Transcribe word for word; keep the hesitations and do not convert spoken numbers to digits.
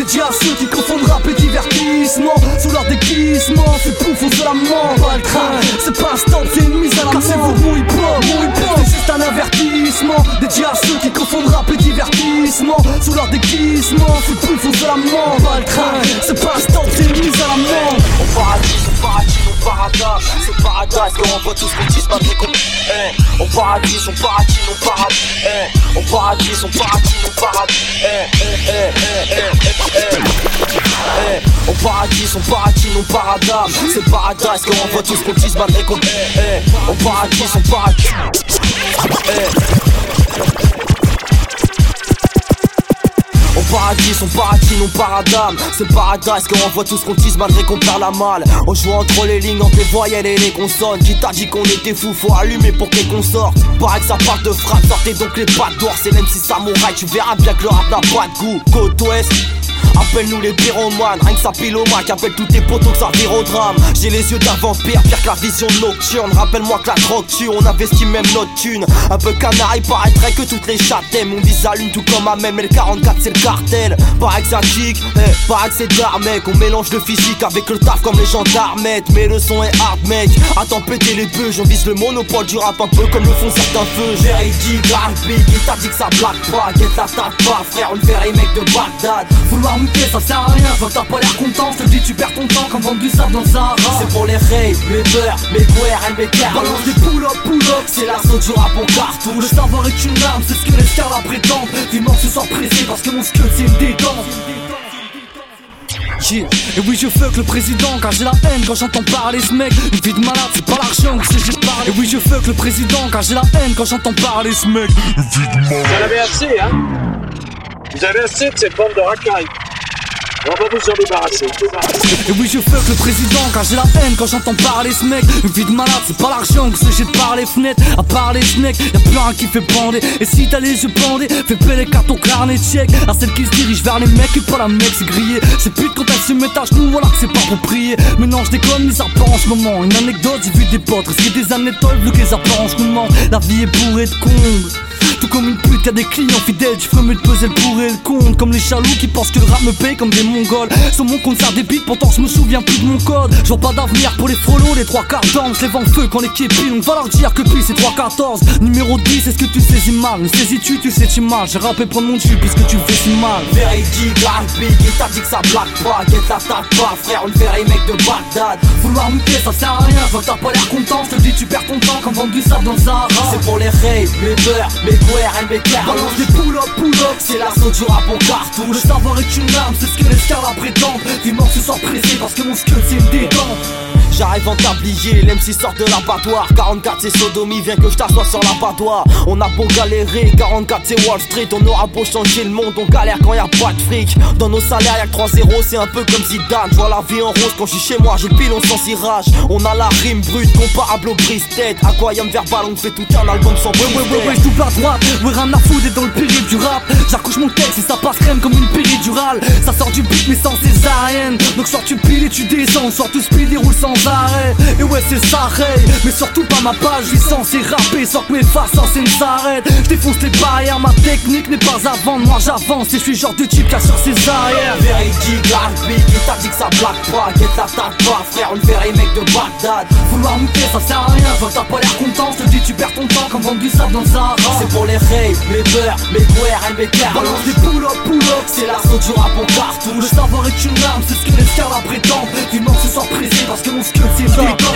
Dédié à ceux qui confondent rap et divertissement. Sous leur déguisement, c'est pouf, on se la ment. Pas le train, c'est pas un stop, c'est une mise à la mort. Cassez-vous de mon hip-hop, mon hip-hop, c'est juste un avertissement. Dédié à ceux qui confondent rap et divertissement. Sous leur déguisement, c'est pouf, on se la ment. Pas le train, c'est pas un stop, c'est une mise à la mort. On paradis, on paradis, on paradis. C'est paradis quand on voit tout ce qu'on dit malgré qu'on eh. On paradis, on paradis, on paradis eh. On paradis, on paradis, on paradis eh. Eh, eh, eh, eh, eh, eh. Eh. On paradis, on paradis, on paradis. C'est paradis quand on voit tout ce qu'on dit malgré qu'on eh, eh. On paradis, on paradis eh. On paradis, on paradis, non paradame. C'est paradis quand on voit tout ce qu'on tease malgré qu'on perd la malle. On joue entre les lignes, entre les voyelles et les consonnes. Qui t'a dit qu'on était fou, faut allumer pour qu'on sorte. Pareil que ça part de frappe, sortez donc les pattes d'or. C'est même si samouraï, tu verras bien que le rap n'a pas de goût. Côte ouest, appelle-nous les pyromanes, rien que ça pile au Mac, appelle tous tes potos que ça vire au drame. J'ai les yeux d'un vampire, pire que la vision nocturne. Rappelle-moi que la drogue tue, on investit même notre thune. Un peu canard, il paraîtrait que toutes les chattes t'aiment. On vise à l'une tout comme à même, mais le quarante-quatre c'est le cartel. Pareil que ça kick, eh, pareil que c'est d'art mec. On mélange le physique avec le taf comme les gendarmes. Mais le son est hard mec, attends péter les bœufs. J'en vise le monopole du rap un peu comme le font certains feux. Véridique, Harvey, qui t'a dit que ça blague pas. Guette la tape pas, frère, on verrait mec de Bagdad. Vouloir ça sert à rien, je vois que t'as pas l'air content. Je te dis tu perds ton temps comme vendre du sable dans le Sahara. C'est pour les rays, mes beurs, mes guerres et mes terres. Balance des pull-up, pull-up, c'est l'assaut du rap en cartouche. Le savoir est une arme, c'est ce que les stars la prétendent. Vivement ce soir pressé parce que mon skull c'est une détente. Yeah. Et oui je fuck le président car j'ai la haine quand j'entends parler ce mec. Une vie de malade c'est pas l'argent que c'est j'ai parlé. Et oui je fuck le président car j'ai la haine quand j'entends parler ce mec. Une vie de malade. Vous en avez assez hein. Vous avez assez de cette bande de racailles. On va vous en débarrasser. Et oui je fuck le président car j'ai la haine quand j'entends parler ce mec. Une vie de malade c'est pas l'argent que se jette par les fenêtres. À part les snakes, y'a plus rien qui fait bander. Et si t'as les yeux bandés, fais payer les cartes au carnet check. À celle qui se dirige vers les mecs et pas la mec c'est grillé. C'est pute quand elle se met à genoux, voilà que c'est pas pour prier. Mais non je déconne mais ça part en ce moment. Une anecdote, j'ai vu des potes risquer des anecdotes, bloquer ça part en ce moment. La vie est bourrée de combles. Tout comme une pute, y'a des clients fidèles, tu ferais mieux de peser le pour et le compte. Comme les chaloux qui pensent que le rap me paye comme des mongols. Sur mon compte ça débite, pourtant je me souviens plus de mon code. Je vois pas d'avenir pour les frolos, les trois quarts d'homme. Je les vends feu quand les képis, donc va leur dire que puis c'est trois quatorze. Numéro dix, est-ce que tu saisis mal? Ne saisis-tu, tu sais-tu mal? J'ai rappé prendre mon dessus puisque tu me fais si mal. Véridique, Harvey, qui t'a dit que ça blague pas. Guette la tape pas, frère, on verrait mec de Bagdad. Vouloir muter ça sert à rien, je vois que t'as pas l'air content. Je te dis tu perds ton temps comme vendre du sable dans le Sahara. C'est pour les rays, mes beurs, mes guerres et mes terres. Balance des pull-up, pull-up, c'est l'assaut du rap en cartouche. Le savoir est une arme, c'est ce que les stars la prétendent. Vivement ce soir pressé parce que mon skull c'est une détente. J'arrive en tablier, l'M C sort de l'abattoir. Quarante-quatre c'est sodomie, viens que je t'assois sur l'abattoir. On a beau galérer, quarante-quatre c'est Wall Street. On aura beau changer le monde, on galère quand y'a pas de fric. Dans nos salaires y'a que trois zéro, c'est un peu comme Zidane. J'vois la vie en rose quand je suis chez moi, j'ai le pilon sans cirage. On a la rime brute, comparable au brise-tête. Aquarium verbal, on fait tout un album sans brise. Ouais ouais ouais ouais, je double à droite, ouais rien à foutre et dans le péril du rap. J'accouche mon texte et ça passe crème comme une péridurale. Ça sort du beat mais sans césarienne. Donc sors tu piles et tu descends, sors tu speed et roule sans arrêt. Et ouais c'est ça ray, mais surtout pas ma page. Je suis censé rapper, sors que mes faces sans scène s'arrêtent. Je défonce les barrières, ma technique n'est pas à vendre. Moi j'avance et je suis genre de type qui assure ses arrières. Véridique, Harvey, qui t'a dit que ça blague pas. Guette la tape pas, frère, on verrait mec de Bagdad. Vouloir muter ça sert à rien, je vois que t'as pas l'air content. Je te dis tu perds ton temps comme vendre du sable dans le Sahara. C'est pour les rays, mes beurs, mes guerres et mes terres. Balance des pull-up, pull-up, c'est l'assaut du rap en cartouche. Le savoir est une arme, c'est ce que les stars la prétendent. Vivement ce soir pressé parce que mon skull c'est une détente.